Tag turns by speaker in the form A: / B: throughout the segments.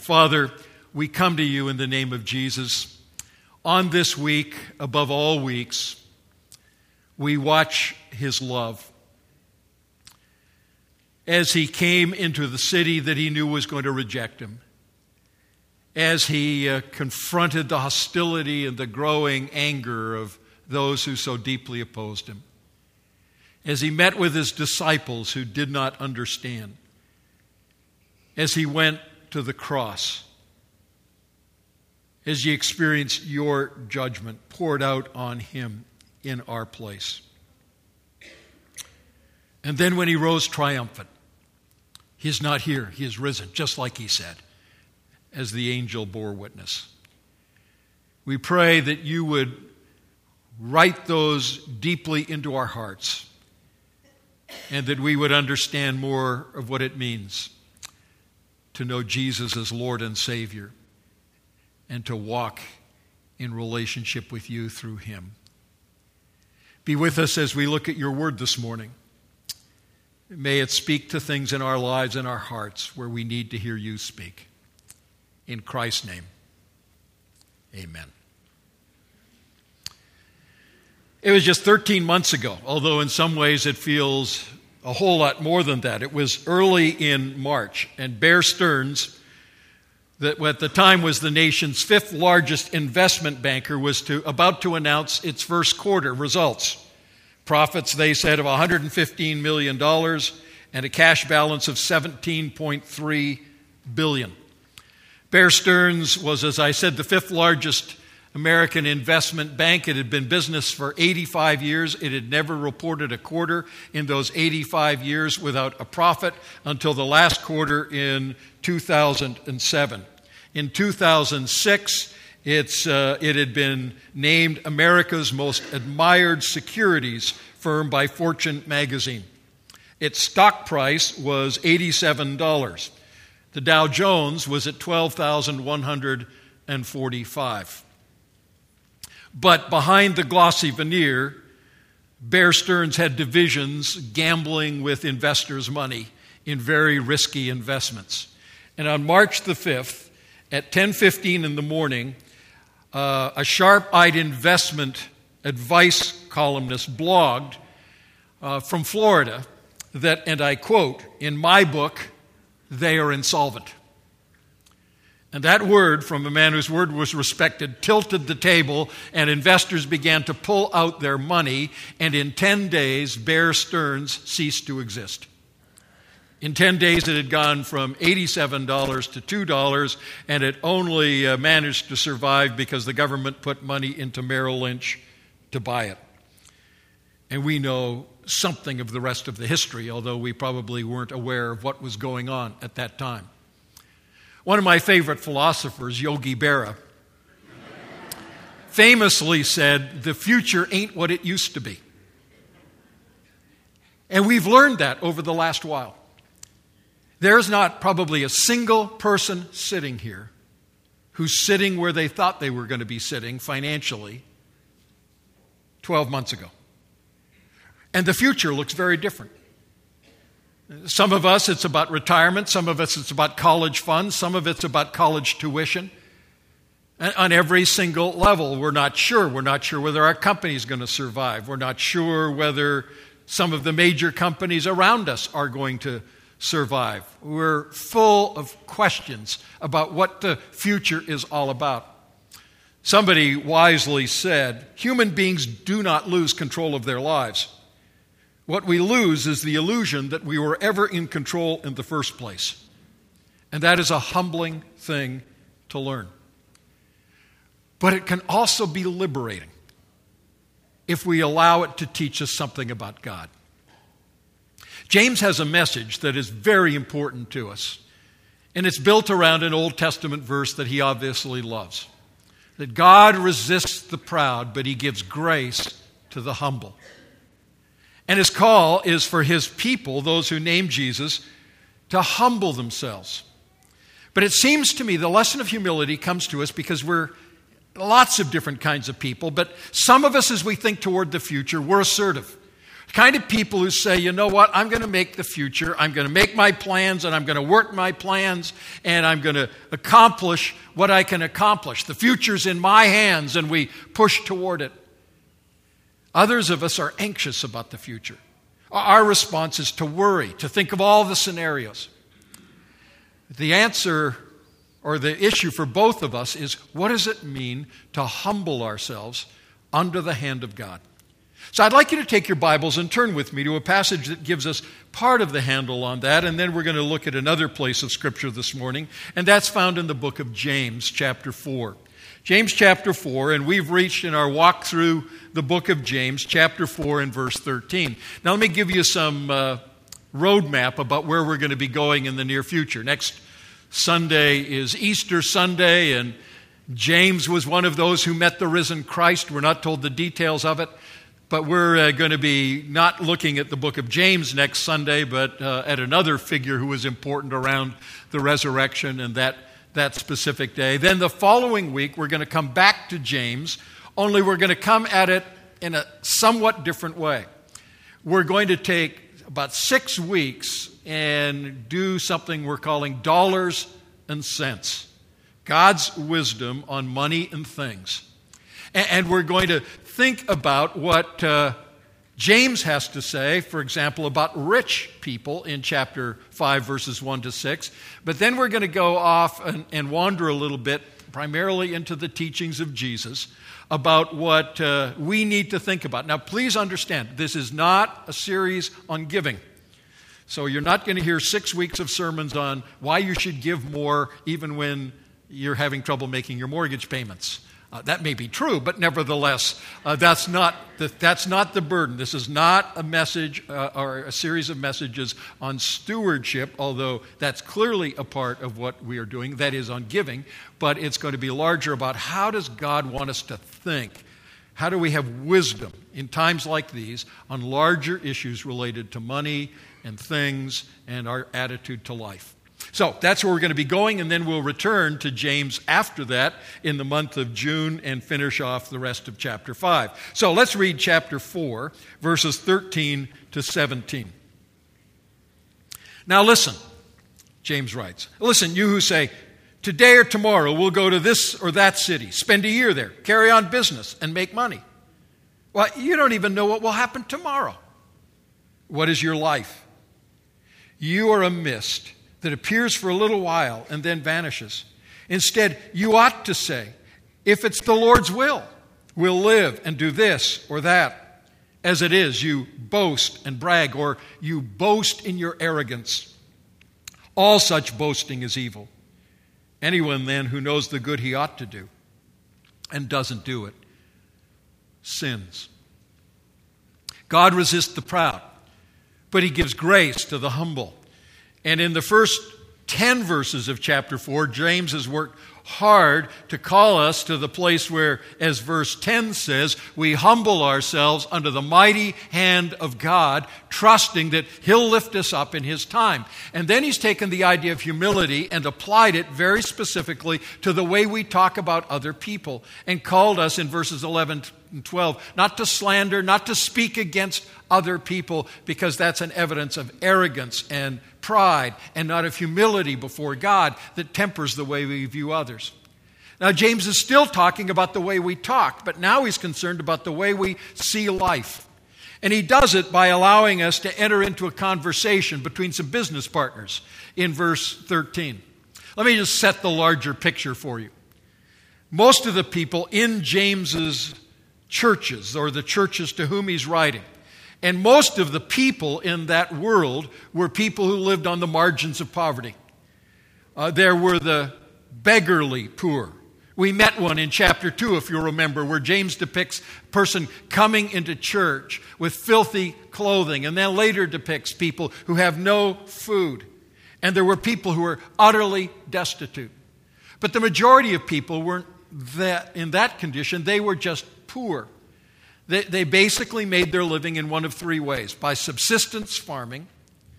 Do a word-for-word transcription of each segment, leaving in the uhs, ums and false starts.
A: Father, we come to you in the name of Jesus. On this week, above all weeks, we watch his love. As he came into the city that he knew was going to reject him, as he uh, confronted the hostility and the growing anger of those who so deeply opposed him, as he met with his disciples who did not understand, as he went to the cross, as he experienced your judgment poured out on him in our place. And then when he rose triumphant, he is not here, he is risen, just like he said, as the angel bore witness. We pray that you would write those deeply into our hearts, and that we would understand more of what it means to know Jesus as Lord and Savior, and to walk in relationship with you through him. Be with us as we look at your word this morning. May it speak to things in our lives and our hearts where we need to hear you speak. In Christ's name, amen. It was just thirteen months ago, although in some ways it feels a whole lot more than that. It was early in March, and Bear Stearns, that at the time was the nation's fifth largest investment banker, was to, about to announce its first quarter results. Profits, they said, of one hundred fifteen million dollars and a cash balance of seventeen point three billion dollars. Bear Stearns was, as I said, the fifth largest American investment bank. It had been in business for eighty-five years. It had never reported a quarter in those eighty-five years without a profit until the last quarter in two thousand seven. In two thousand six, it's, uh, it had been named America's most admired securities firm by Fortune magazine. Its stock price was eighty-seven dollars. The Dow Jones was at twelve thousand one hundred forty-five. But behind the glossy veneer, Bear Stearns had divisions gambling with investors' money in very risky investments. And on March the fifth, at ten fifteen in the morning, uh, a sharp-eyed investment advice columnist blogged uh, from Florida that, and I quote, "In my book, they are insolvent." And that word, from a man whose word was respected, tilted the table, and investors began to pull out their money, and in ten days, Bear Stearns ceased to exist. In ten days, it had gone from eighty-seven dollars to two dollars, and it only uh, managed to survive because the government put money into Merrill Lynch to buy it. And we know something of the rest of the history, although we probably weren't aware of what was going on at that time. One of my favorite philosophers, Yogi Berra, famously said, "The future ain't what it used to be." And we've learned that over the last while. There's not probably a single person sitting here who's sitting where they thought they were going to be sitting financially twelve months ago. And the future looks very different. Some of us, it's about retirement. Some of us, it's about college funds. Some of it's about college tuition. And on every single level, we're not sure. We're not sure whether our company is going to survive. We're not sure whether some of the major companies around us are going to survive. We're full of questions about what the future is all about. Somebody wisely said, "Human beings do not lose control of their lives. What we lose is the illusion that we were ever in control in the first place." And that is a humbling thing to learn. But it can also be liberating if we allow it to teach us something about God. James has a message that is very important to us, and it's built around an Old Testament verse that he obviously loves. That God resists the proud, but he gives grace to the humble. And his call is for his people, those who name Jesus, to humble themselves. But it seems to me the lesson of humility comes to us because we're lots of different kinds of people, but some of us, as we think toward the future, we're assertive. Kind of people who say, you know what, I'm going to make the future, I'm going to make my plans, and I'm going to work my plans, and I'm going to accomplish what I can accomplish. The future's in my hands, and we push toward it. Others of us are anxious about the future. Our response is to worry, to think of all the scenarios. The answer, or the issue for both of us, is what does it mean to humble ourselves under the hand of God? So I'd like you to take your Bibles and turn with me to a passage that gives us part of the handle on that, and then we're going to look at another place of Scripture this morning, and that's found in the book of James, chapter four. James chapter four, and we've reached in our walk through the book of James, chapter four and verse thirteen. Now let me give you some uh, roadmap about where we're going to be going in the near future. Next Sunday is Easter Sunday, and James was one of those who met the risen Christ. We're not told the details of it. But we're uh, going to be not looking at the book of James next Sunday, but uh, at another figure who was important around the resurrection and that, that specific day. Then the following week, we're going to come back to James, only we're going to come at it in a somewhat different way. We're going to take about six weeks and do something we're calling dollars and cents. God's wisdom on money and things. And, and we're going to think about what uh, James has to say, for example, about rich people in chapter five, verses one to six. But then we're going to go off and, and wander a little bit, primarily into the teachings of Jesus, about what uh, we need to think about. Now, please understand, this is not a series on giving. So you're not going to hear six weeks of sermons on why you should give more even when you're having trouble making your mortgage payments. Uh, that may be true, but nevertheless, uh, that's not the, that's not the burden. This is not a message uh, or a series of messages on stewardship, although that's clearly a part of what we are doing, that is on giving, but it's going to be larger about how does God want us to think? How do we have wisdom in times like these on larger issues related to money and things and our attitude to life? So that's where we're going to be going, and then we'll return to James after that in the month of June and finish off the rest of chapter five. So let's read chapter four, verses thirteen to seventeen. Now listen, James writes, listen, you who say, today or tomorrow we'll go to this or that city, spend a year there, carry on business, and make money. Well, you don't even know what will happen tomorrow. What is your life? You are a mist that appears for a little while and then vanishes. Instead, you ought to say, if it's the Lord's will, we'll live and do this or that. As it is, you boast and brag, or you boast in your arrogance. All such boasting is evil. Anyone then who knows the good he ought to do and doesn't do it sins. God resists the proud, but he gives grace to the humble. And in the first ten verses of chapter four, James has worked hard to call us to the place where, as verse ten says, we humble ourselves under the mighty hand of God, trusting that he'll lift us up in his time. And then he's taken the idea of humility and applied it very specifically to the way we talk about other people, and called us in verses eleven and twelve not to slander, not to speak against other people, because that's an evidence of arrogance and pride and not of humility before God that tempers the way we view others. Now, James is still talking about the way we talk, but now he's concerned about the way we see life. And he does it by allowing us to enter into a conversation between some business partners in verse thirteen. Let me just set the larger picture for you. Most of the people in James's churches, or the churches to whom he's writing, and most of the people in that world were people who lived on the margins of poverty. Uh, there were the beggarly poor. We met one in chapter two, if you remember, where James depicts a person coming into church with filthy clothing, and then later depicts people who have no food. And there were people who were utterly destitute. But the majority of people weren't that in that condition. They were just poor. They, they basically made their living in one of three ways: by subsistence farming,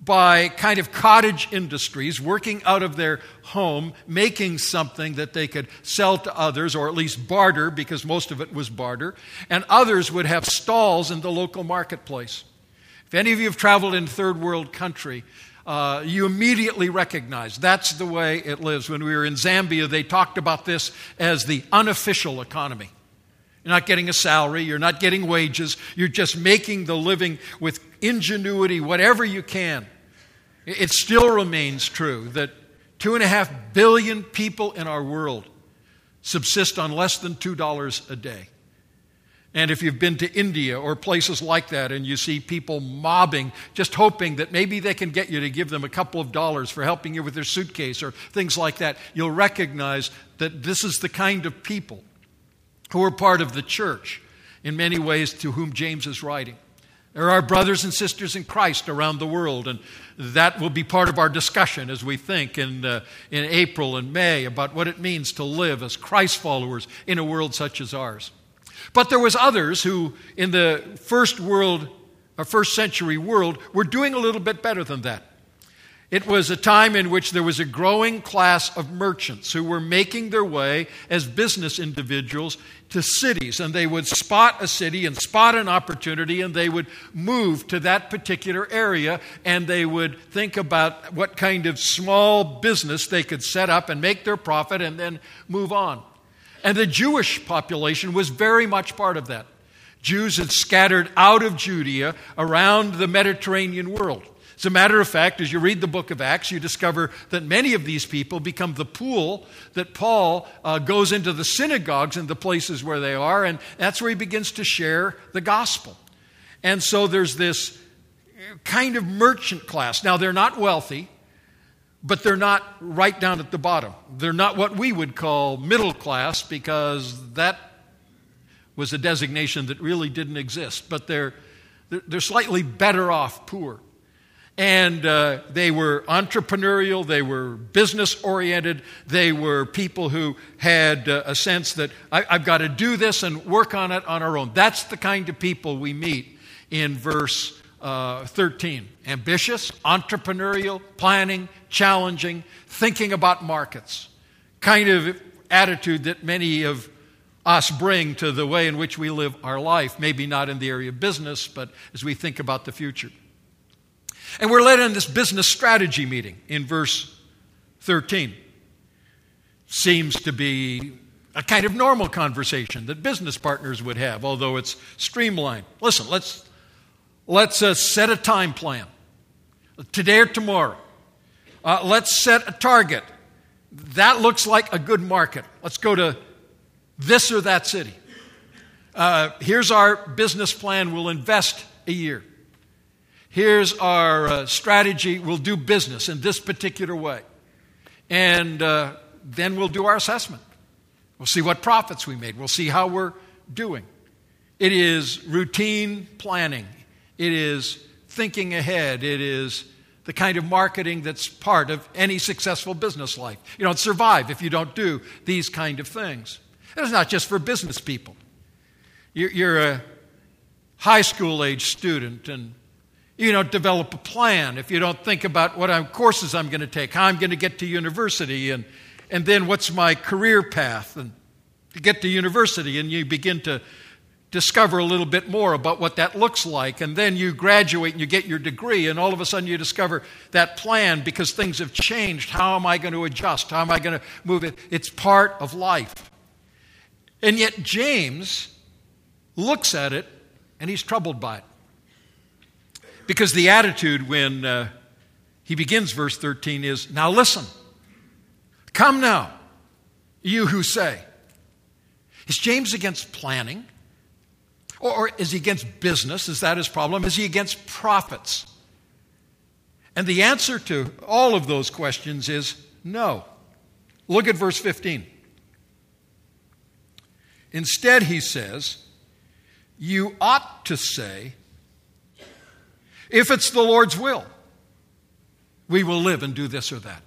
A: by kind of cottage industries, working out of their home, making something that they could sell to others, or at least barter, because most of it was barter. And others would have stalls in the local marketplace. If any of you have traveled in third world country, uh, you immediately recognize that's the way it lives. When we were in Zambia, they talked about this as the unofficial economy. You're not getting a salary. You're not getting wages. You're just making the living with ingenuity, whatever you can. It still remains true that two and a half billion people in our world subsist on less than two dollars a day. And if you've been to India or places like that and you see people mobbing, just hoping that maybe they can get you to give them a couple of dollars for helping you with their suitcase or things like that, you'll recognize that this is the kind of people who are part of the church in many ways to whom James is writing. There are brothers and sisters in Christ around the world, and that will be part of our discussion as we think in, uh, in April and May about what it means to live as Christ followers in a world such as ours. But there was others who, in the first world, or first century world, were doing a little bit better than that. It was a time in which there was a growing class of merchants who were making their way as business individuals to cities. And they would spot a city and spot an opportunity, and they would move to that particular area, and they would think about what kind of small business they could set up and make their profit and then move on. And the Jewish population was very much part of that. Jews had scattered out of Judea around the Mediterranean world. As a matter of fact, as you read the book of Acts, you discover that many of these people become the pool that Paul uh, goes into the synagogues and the places where they are, and that's where he begins to share the gospel. And so there's this kind of merchant class. Now, they're not wealthy, but they're not right down at the bottom. They're not what we would call middle class, because that was a designation that really didn't exist. But they're, they're slightly better off poor. And uh, they were entrepreneurial, they were business-oriented, they were people who had uh, a sense that I, I've got to do this and work on it on our own. That's the kind of people we meet in verse uh, thirteen. Ambitious, entrepreneurial, planning, challenging, thinking about markets. Kind of attitude that many of us bring to the way in which we live our life. Maybe not in the area of business, but as we think about the future. And we're led in this business strategy meeting in verse thirteen. Seems to be a kind of normal conversation that business partners would have, although it's streamlined. Listen, let's, let's uh, set a time plan, today or tomorrow. Uh, let's set a target. That looks like a good market. Let's go to this or that city. Uh, here's our business plan. We'll invest a year. Here's our uh, strategy. We'll do business in this particular way. And uh, then we'll do our assessment. We'll see what profits we made. We'll see how we're doing. It is routine planning. It is thinking ahead. It is the kind of marketing that's part of any successful business life. You don't survive if you don't do these kind of things. And it's not just for business people. You're, you're a high school age student, and you don't develop a plan if you don't think about what I'm, courses I'm going to take, how I'm going to get to university, and, and then what's my career path. And you get to university and you begin to discover a little bit more about what that looks like. And then you graduate and you get your degree, and all of a sudden you discover that plan because things have changed. How am I going to adjust? How am I going to move it? It's part of life. And yet James looks at it and he's troubled by it. Because the attitude when uh, he begins verse thirteen is, now listen, come now, you who say. Is James against planning? Or, or is he against business? Is that his problem? Is he against profits? And the answer to all of those questions is no. Look at verse fifteen. Instead, he says, you ought to say, if it's the Lord's will, we will live and do this or that.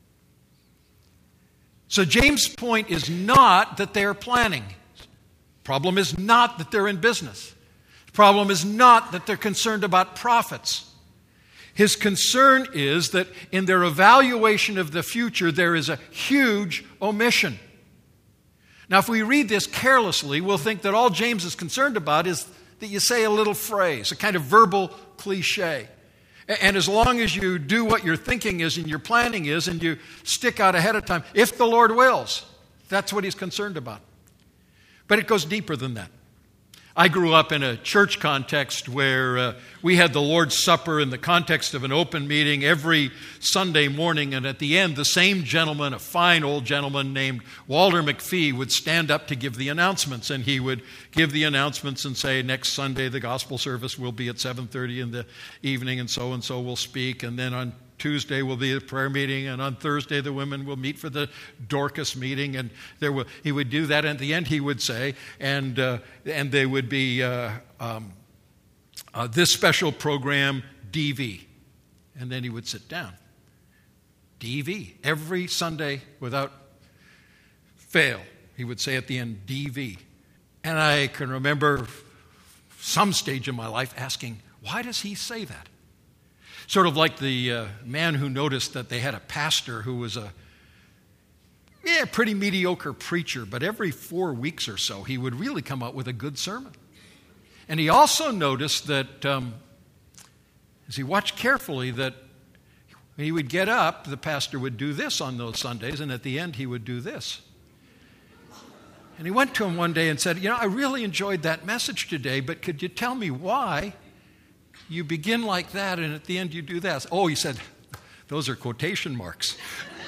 A: So James' point is not that they are planning. The problem is not that they're in business. The problem is not that they're concerned about profits. His concern is that in their evaluation of the future, there is a huge omission. Now, if we read this carelessly, we'll think that all James is concerned about is that you say a little phrase, a kind of verbal cliche. And as long as you do what your thinking is and your planning is, and you stick out ahead of time, if the Lord wills, that's what he's concerned about. But it goes deeper than that. I grew up in a church context where uh, we had the Lord's Supper in the context of an open meeting every Sunday morning, and at the end, the same gentleman, a fine old gentleman named Walter McPhee, would stand up to give the announcements, and he would give the announcements and say, next Sunday the gospel service will be at seven thirty in the evening, and so-and-so will speak, and then on Tuesday will be a prayer meeting, and on Thursday the women will meet for the Dorcas meeting, and there will, he would do that, and at the end he would say, and uh, and they would be uh, um, uh, this special program, D V. And then he would sit down. D V. Every Sunday without fail, he would say at the end, D V. And I can remember some stage in my life asking, why does he say that? Sort of like the uh, man who noticed that they had a pastor who was a yeah, pretty mediocre preacher, but every four weeks or so he would really come out with a good sermon. And he also noticed that, um, as he watched carefully, that when he would get up, the pastor would do this on those Sundays, and at the end he would do this. And he went to him one day and said, you know, I really enjoyed that message today, but could you tell me why you begin like that, and at the end you do that? Oh, he said, those are quotation marks.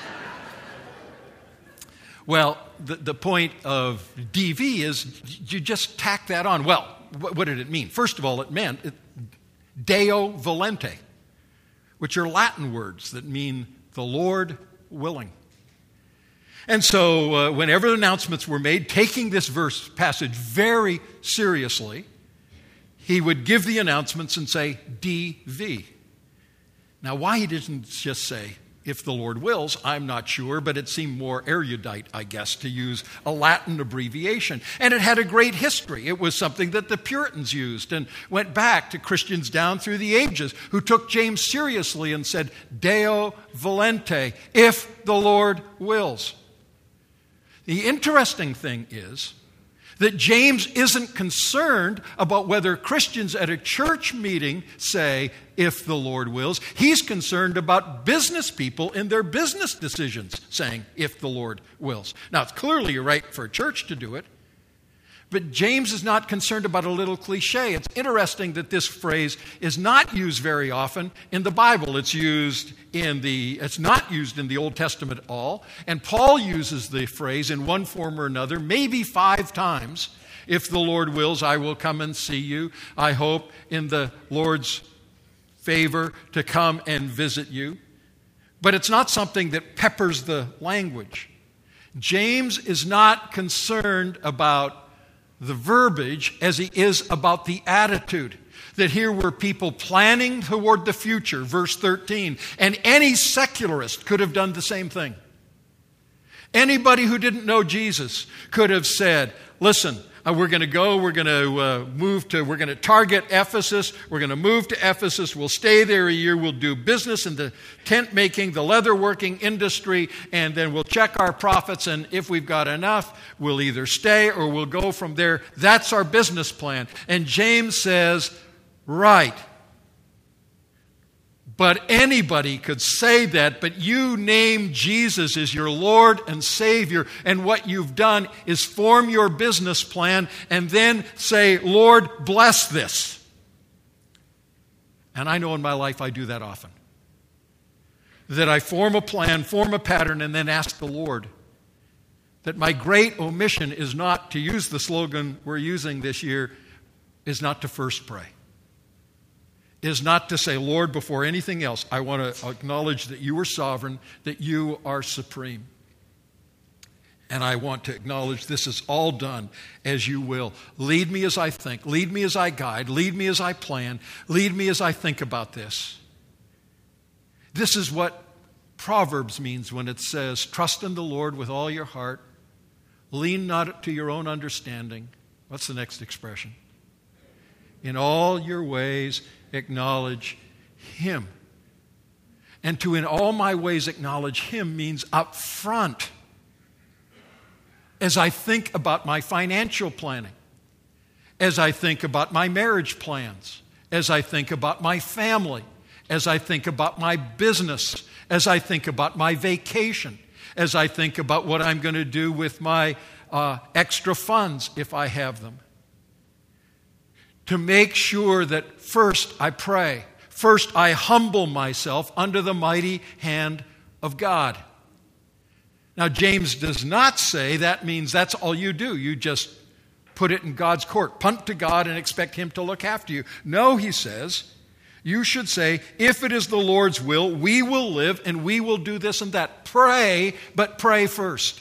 A: Well, the, the point of D V is you just tack that on. Well, what, what did it mean? First of all, it meant it, Deo volente, which are Latin words that mean the Lord willing. And so uh, whenever announcements were made, taking this verse passage very seriously, he would give the announcements and say, D V. Now, why he didn't just say, if the Lord wills, I'm not sure, but it seemed more erudite, I guess, to use a Latin abbreviation. And it had a great history. It was something that the Puritans used and went back to Christians down through the ages who took James seriously and said, Deo volente, if the Lord wills. The interesting thing is that James isn't concerned about whether Christians at a church meeting say, if the Lord wills. He's concerned about business people in their business decisions saying, if the Lord wills. Now, it's clearly right for a church to do it, but James is not concerned about a little cliche. It's interesting that this phrase is not used very often in the Bible. It's used in the, it's not used in the Old Testament at all. And Paul uses the phrase in one form or another, maybe five times. If the Lord wills, I will come and see you. I hope in the Lord's favor to come and visit you. But it's not something that peppers the language. James is not concerned about the verbiage as he is about the attitude. That here were people planning toward the future, verse thirteen, and any secularist could have done the same thing. Anybody who didn't know Jesus could have said, listen, uh, we're going to go, we're going to uh, move to, we're going to target Ephesus, we're going to move to Ephesus, we'll stay there a year, we'll do business in the tent making, the leather working industry, and then we'll check our profits, and if we've got enough, we'll either stay or we'll go from there. That's our business plan. And James says, right. But anybody could say that, but you name Jesus as your Lord and Savior, and what you've done is form your business plan and then say, Lord, bless this. And I know in my life I do that often. That I form a plan, form a pattern, and then ask the Lord that my great omission is not, to use the slogan we're using this year, is not to first pray. Is not to say, Lord, before anything else, I want to acknowledge that you are sovereign, that you are supreme. And I want to acknowledge this is all done as you will. Lead me as I think. Lead me as I guide. Lead me as I plan. Lead me as I think about this. This is what Proverbs means when it says, trust in the Lord with all your heart. Lean not to your own understanding. What's the next expression? In all your ways, acknowledge Him, And to in all my ways acknowledge him means up front. As I think about my financial planning, as I think about my marriage plans, as I think about my family, as I think about my business, as I think about my vacation, as I think about what I'm going to do with my uh, extra funds if I have them. To make sure that first I pray, first I humble myself under the mighty hand of God. Now, James does not say that means that's all you do. You just put it in God's court, punt to God and expect him to look after you. No, he says, you should say, if it is the Lord's will, we will live and we will do this and that. Pray, but pray first.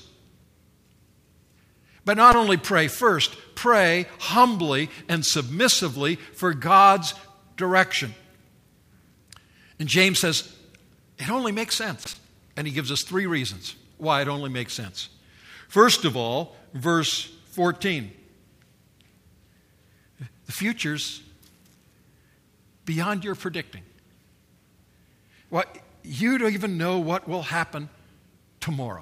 A: But not only pray first, pray humbly and submissively for God's direction. And James says, it only makes sense. And he gives us three reasons why it only makes sense. First of all, verse fourteen. The future's beyond your predicting. Well, you don't even know what will happen tomorrow.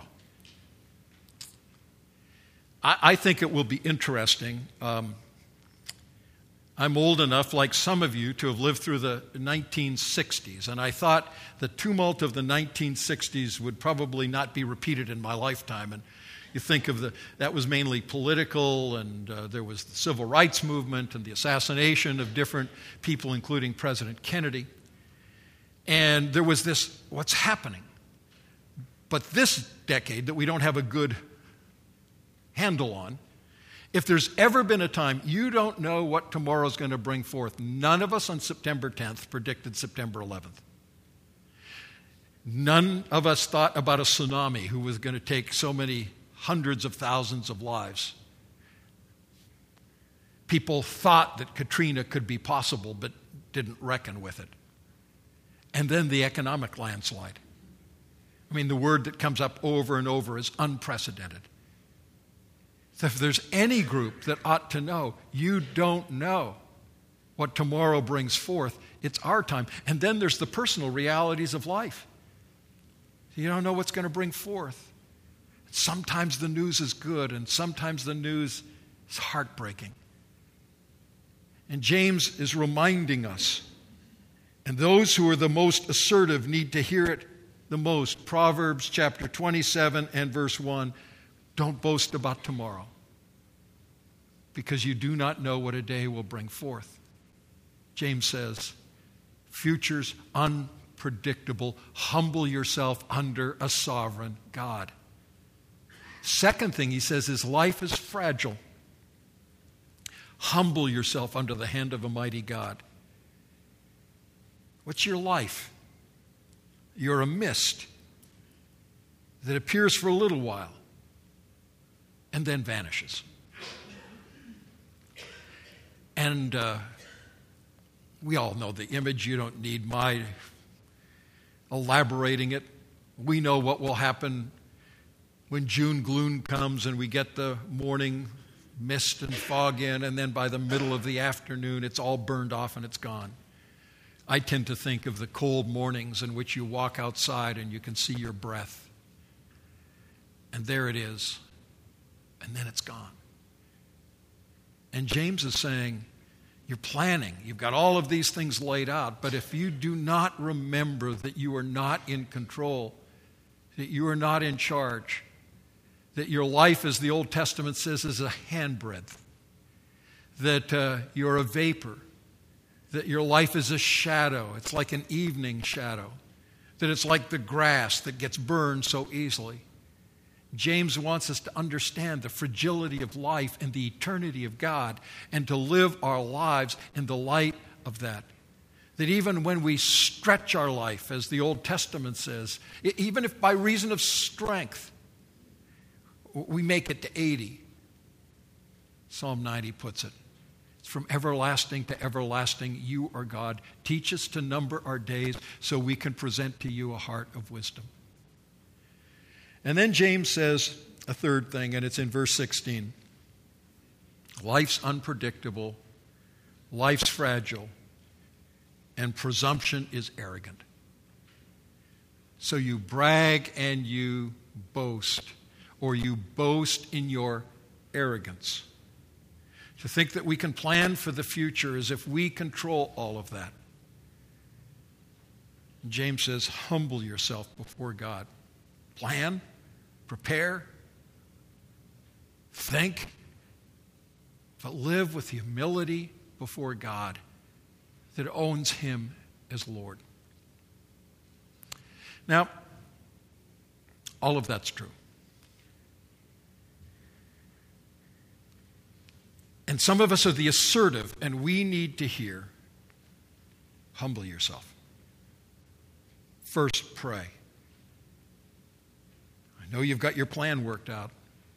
A: I, I think it will be interesting. Um, I'm old enough, like some of you, to have lived through the nineteen sixties, and I thought the tumult of the nineteen sixties would probably not be repeated in my lifetime. And you think of the, that was mainly political, and uh, there was the civil rights movement and the assassination of different people, including President Kennedy. And there was this, what's happening? But this decade that we don't have a good handle on, if there's ever been a time you don't know what tomorrow's going to bring forth, none of us on September tenth predicted September eleventh. None of us thought about a tsunami who was going to take so many hundreds of thousands of lives. People thought that Katrina could be possible, but didn't reckon with it. And then the economic landslide. I mean, the word that comes up over and over is unprecedented. So if there's any group that ought to know, you don't know what tomorrow brings forth, it's our time. And then there's the personal realities of life. You don't know what's going to bring forth. Sometimes the news is good, and sometimes the news is heartbreaking. And James is reminding us, and those who are the most assertive need to hear it the most. Proverbs chapter twenty-seven and verse one, don't boast about tomorrow, because you do not know what a day will bring forth. James says, future's unpredictable. Humble yourself under a sovereign God. Second thing he says is life is fragile. Humble yourself under the hand of a mighty God. What's your life? You're a mist that appears for a little while and then vanishes. And uh, we all know the image. You don't need my elaborating it. We know what will happen when June gloom comes and we get the morning mist and fog in, and then by the middle of the afternoon it's all burned off and it's gone. I tend to think of the cold mornings in which you walk outside and you can see your breath. And there it is. And then it's gone. And James is saying, you're planning. You've got all of these things laid out. But if you do not remember that you are not in control, that you are not in charge, that your life, as the Old Testament says, is a handbreadth, that uh, you're a vapor, that your life is a shadow. It's like an evening shadow, that it's like the grass that gets burned so easily. James wants us to understand the fragility of life and the eternity of God, and to live our lives in the light of that. That even when we stretch our life, as the Old Testament says, even if by reason of strength we make it to eighty, Psalm ninety puts it, it's from everlasting to everlasting, you are God. Teach us to number our days so we can present to you a heart of wisdom. And then James says a third thing, and it's in verse sixteen. Life's unpredictable, life's fragile, and presumption is arrogant. So you brag and you boast, or you boast in your arrogance. To think that we can plan for the future as if we control all of that. James says, humble yourself before God. Plan, prepare, think, but live with humility before God that owns Him as Lord. Now, all of that's true. And some of us are the assertive, and we need to hear, humble yourself. First, pray. I know you've got your plan worked out,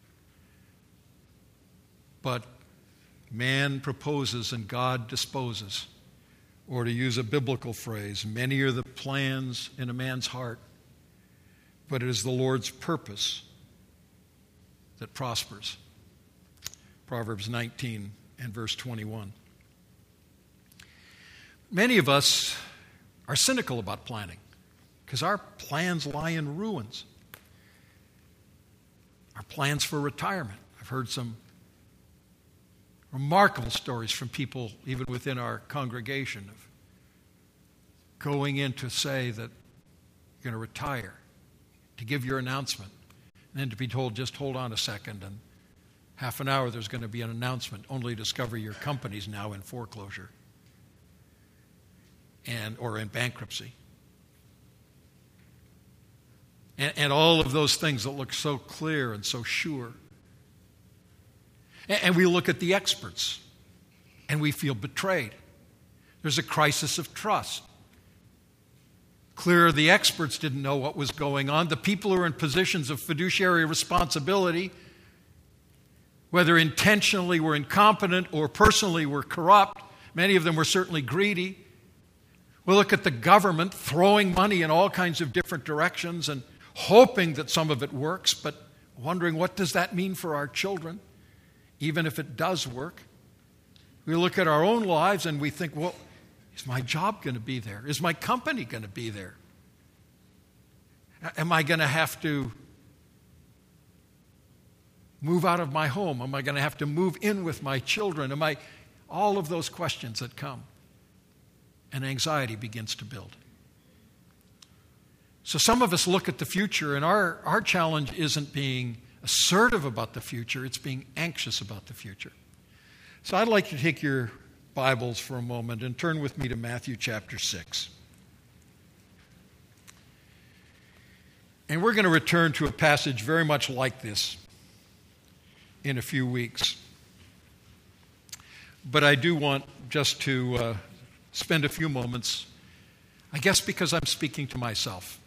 A: but man proposes and God disposes. Or to use a biblical phrase, many are the plans in a man's heart, but it is the Lord's purpose that prospers. Proverbs nineteen and verse twenty-one. Many of us are cynical about planning because our plans lie in ruins. Our plans for retirement. I've heard some remarkable stories from people even within our congregation of going in to say that you're going to retire, to give your announcement, and then to be told, just hold on a second, and half an hour there's going to be an announcement, only to discover your company's now in foreclosure and or in bankruptcy. And, and all of those things that look so clear and so sure. And, and we look at the experts and we feel betrayed. There's a crisis of trust. Clear, the experts didn't know what was going on. The people who are in positions of fiduciary responsibility, whether intentionally were incompetent or personally were corrupt, many of them were certainly greedy. We look at the government throwing money in all kinds of different directions and hoping that some of it works, but wondering what does that mean for our children, even if it does work. We look at our own lives and we think, well, is my job going to be there? Is my company going to be there? Am I going to have to move out of my home? Am I going to have to move in with my children? Am I, all of those questions that come. And anxiety begins to build. So some of us look at the future, and our, our challenge isn't being assertive about the future, it's being anxious about the future. So I'd like to take your Bibles for a moment and turn with me to Matthew chapter six. And we're going to return to a passage very much like this in a few weeks. But I do want just to uh, spend a few moments, I guess because I'm speaking to myself.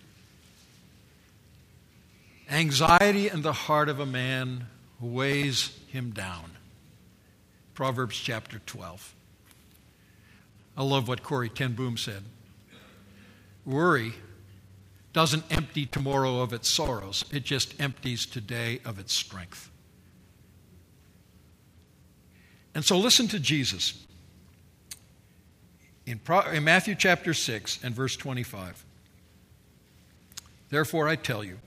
A: Anxiety in the heart of a man weighs him down. Proverbs chapter twelve. I love what Corrie ten Boom said. Worry doesn't empty tomorrow of its sorrows. It just empties today of its strength. And so listen to Jesus. In, Pro- in Matthew chapter six and verse twenty-five. Therefore I tell you,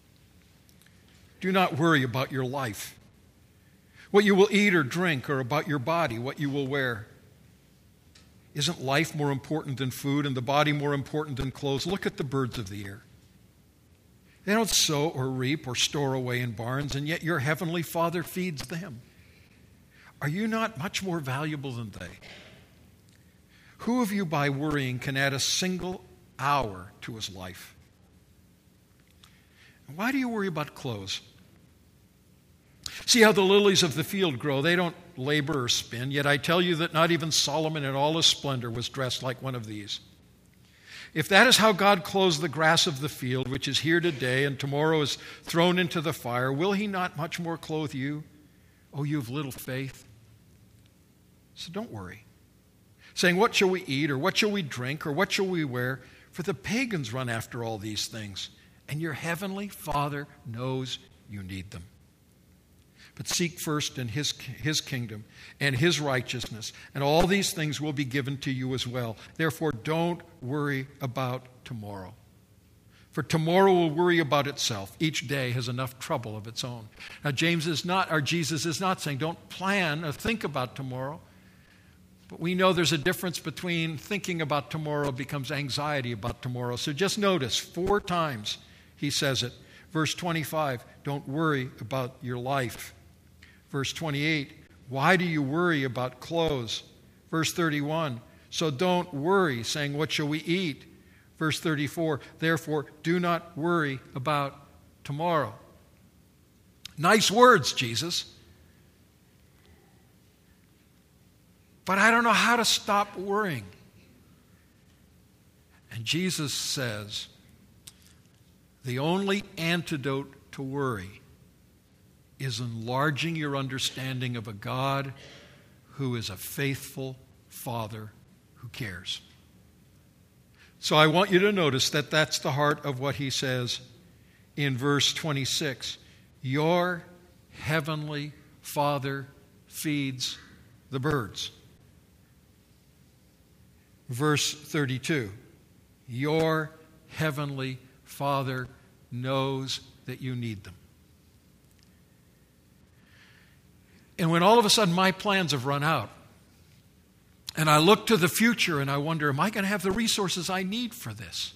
A: do not worry about your life, what you will eat or drink, or about your body, what you will wear. Isn't life more important than food, and the body more important than clothes? Look at the birds of the air. They don't sow or reap or store away in barns, and yet your heavenly Father feeds them. Are you not much more valuable than they? Who of you by worrying can add a single hour to his life? Why do you worry about clothes? See how the lilies of the field grow. They don't labor or spin. Yet I tell you that not even Solomon in all his splendor was dressed like one of these. If that is how God clothes the grass of the field, which is here today and tomorrow is thrown into the fire, will he not much more clothe you, O you of little faith? So don't worry, saying, what shall we eat, or what shall we drink, or what shall we wear? For the pagans run after all these things, and your heavenly Father knows you need them. But seek first in his, his kingdom and his righteousness, and all these things will be given to you as well. Therefore, don't worry about tomorrow, For tomorrow will worry about itself. Each day has enough trouble of its own. Now, James is not, or Jesus is not saying, don't plan or think about tomorrow. But we know there's a difference between thinking about tomorrow becomes anxiety about tomorrow. So just notice, four times he says it. Verse twenty-five, don't worry about your life. Verse twenty-eight, why do you worry about clothes? Verse thirty-one, so don't worry, saying, what shall we eat? Verse thirty-four, therefore do not worry about tomorrow. Nice words, Jesus. But I don't know how to stop worrying. And Jesus says, the only antidote to worry is enlarging your understanding of a God who is a faithful Father who cares. So I want you to notice that that's the heart of what he says in verse twenty-six. Your heavenly Father feeds the birds. Verse thirty-two. Your heavenly Father knows that you need them. And when all of a sudden my plans have run out, and I look to the future and I wonder, am I going to have the resources I need for this?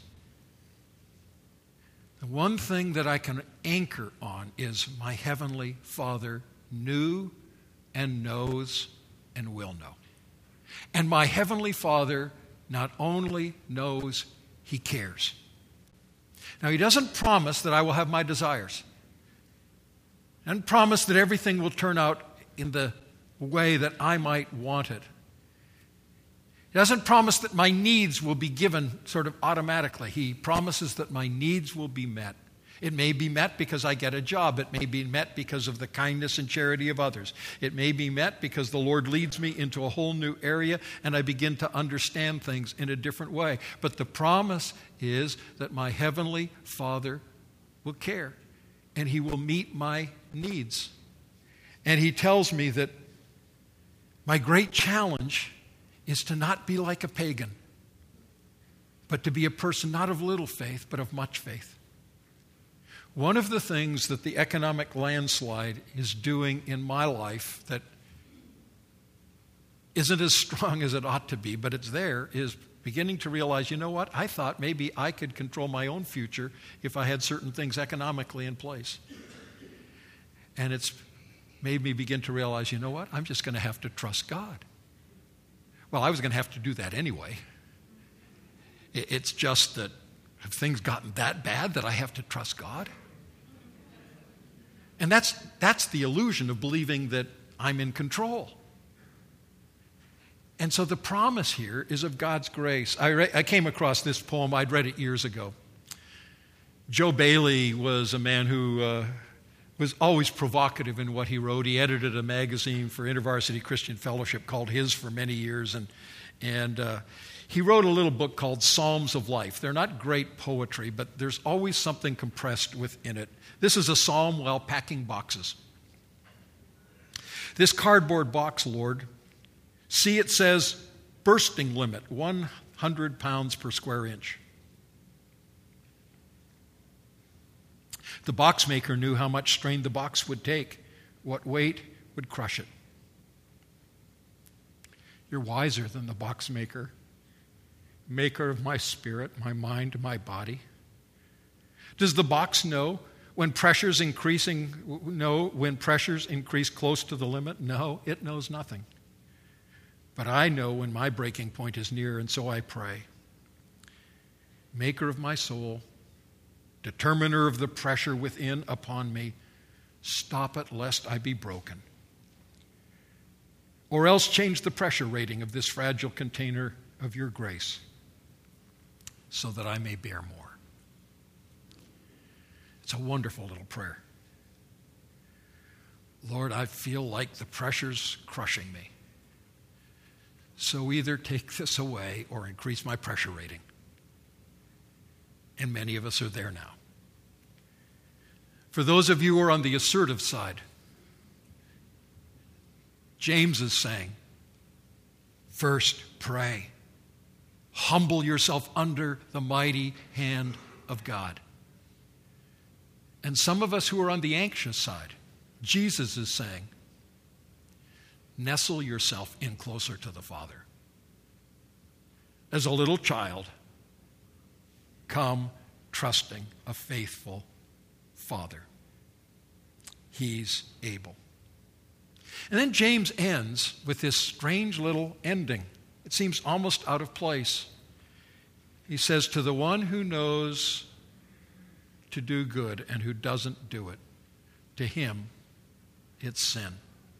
A: The one thing that I can anchor on is my heavenly Father knew and knows and will know. And my heavenly Father not only knows, he cares. Now, he doesn't promise that I will have my desires. He doesn't promise that everything will turn out in the way that I might want it. He doesn't promise that my needs will be given sort of automatically. He promises that my needs will be met. It may be met because I get a job. It may be met because of the kindness and charity of others. It may be met because the Lord leads me into a whole new area and I begin to understand things in a different way. But the promise is that my heavenly Father will care and he will meet my needs. And he tells me that my great challenge is to not be like a pagan, but to be a person not of little faith, but of much faith. One of the things that the economic landslide is doing in my life that isn't as strong as it ought to be, but it's there, is beginning to realize, you know what, I thought maybe I could control my own future if I had certain things economically in place. And it's made me begin to realize, you know what, I'm just going to have to trust God. Well, I was going to have to do that anyway. It's just that have things gotten that bad that I have to trust God? And that's, that's the illusion of believing that I'm in control. And so the promise here is of God's grace. I, re- I came across this poem. I'd read it years ago. Joe Bailey was a man who uh, was always provocative in what he wrote. He edited a magazine for InterVarsity Christian Fellowship called His for many years. And, and uh, he wrote a little book called Psalms of Life. They're not great poetry, but there's always something compressed within it. This is a psalm while packing boxes. This cardboard box, Lord, see, it says bursting limit, one hundred pounds per square inch. The box maker knew how much strain the box would take, what weight would crush it. You're wiser than the box maker, maker of my spirit, my mind, my body. Does the box know when pressure's increasing, know when pressures increase close to the limit? No, it knows nothing. But I know when my breaking point is near, and so I pray. Maker of my soul, determiner of the pressure within upon me, stop it lest I be broken. Or else change the pressure rating of this fragile container of your grace so that I may bear more. It's a wonderful little prayer. Lord, I feel like the pressure's crushing me. So either take this away or increase my pressure rating. And many of us are there now. For those of you who are on the assertive side, James is saying, first pray. Humble yourself under the mighty hand of God. And some of us who are on the anxious side, Jesus is saying, nestle yourself in closer to the Father. As a little child, come trusting a faithful Father. He's able. And then James ends with this strange little ending. It seems almost out of place. He says, to the one who knows to do good and who doesn't do it, to him it's sin.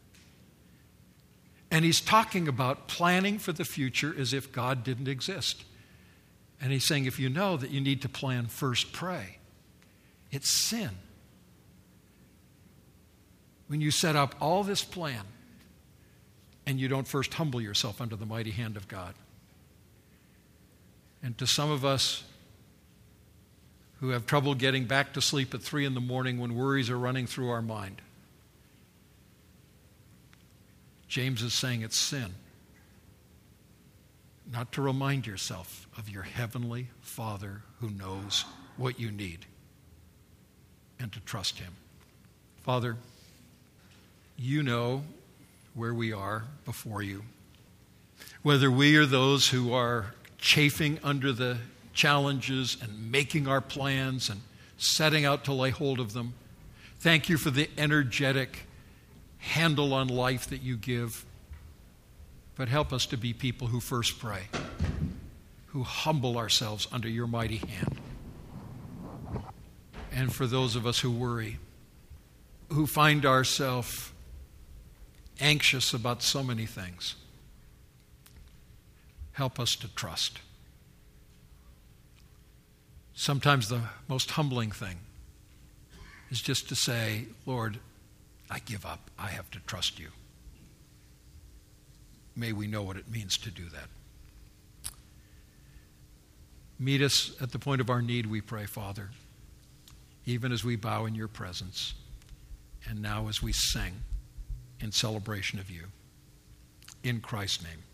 A: And he's talking about planning for the future as if God didn't exist. And he's saying, if you know that you need to plan first, pray. It's sin. When you set up all this plan and you don't first humble yourself under the mighty hand of God. And to some of us who have trouble getting back to sleep at three in the morning when worries are running through our mind, James is saying it's sin not to remind yourself of your heavenly Father who knows what you need and to trust him. Father, you know where we are before you. Whether we are those who are chafing under the challenges and making our plans and setting out to lay hold of them. Thank you for the energetic handle on life that you give. But help us to be people who first pray, who humble ourselves under your mighty hand. And for those of us who worry, who find ourselves anxious about so many things, help us to trust. Sometimes the most humbling thing is just to say, Lord, I give up. I have to trust you. May we know what it means to do that. Meet us at the point of our need, we pray, Father, even as we bow in your presence, and now as we sing in celebration of you. In Christ's name.